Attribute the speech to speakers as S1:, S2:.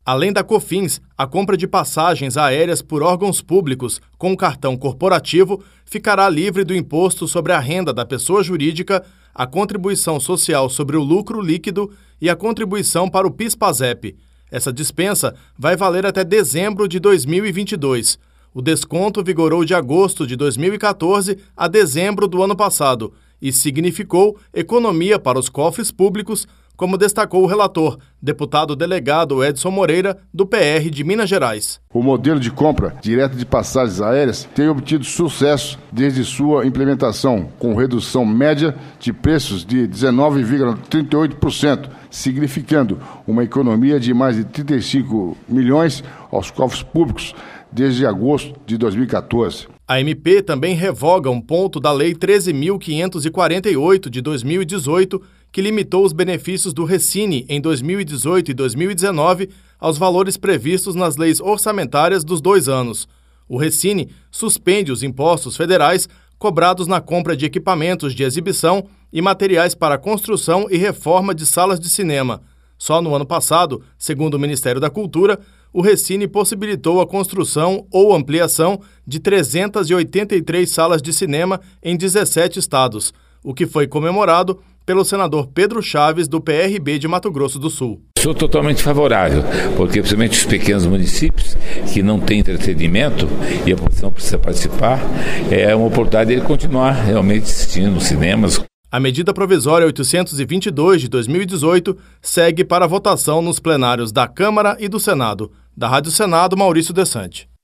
S1: Além da COFINS, a compra de passagens aéreas por órgãos públicos com cartão corporativo ficará livre do imposto sobre a renda da pessoa jurídica, a contribuição social sobre o lucro líquido e a contribuição para o PIS/PASEP. Essa dispensa vai valer até dezembro de 2022. O desconto vigorou de agosto de 2014 a dezembro do ano passado e significou economia para os cofres públicos, como destacou o relator, deputado delegado Edson Moreira, do PR de Minas Gerais.
S2: O modelo de compra direta de passagens aéreas tem obtido sucesso desde sua implementação, com redução média de preços de 19,38%, significando uma economia de mais de 35 milhões aos cofres públicos desde agosto de 2014.
S1: A MP também revoga um ponto da Lei 13.548 de 2018, que limitou os benefícios do Recine em 2018 e 2019 aos valores previstos nas leis orçamentárias dos 2 anos. O Recine suspende os impostos federais cobrados na compra de equipamentos de exibição e materiais para construção e reforma de salas de cinema. Só no ano passado, segundo o Ministério da Cultura, o Recine possibilitou a construção ou ampliação de 383 salas de cinema em 17 estados, o que foi comemorado pelo senador Pedro Chaves, do PRB de Mato Grosso do Sul.
S3: Sou totalmente favorável, porque principalmente os pequenos municípios que não têm entretenimento e a população precisa participar, é uma oportunidade de ele continuar realmente assistindo cinemas.
S1: A medida provisória 822 de 2018 segue para votação nos plenários da Câmara e do Senado. Da Rádio Senado, Maurício Desante.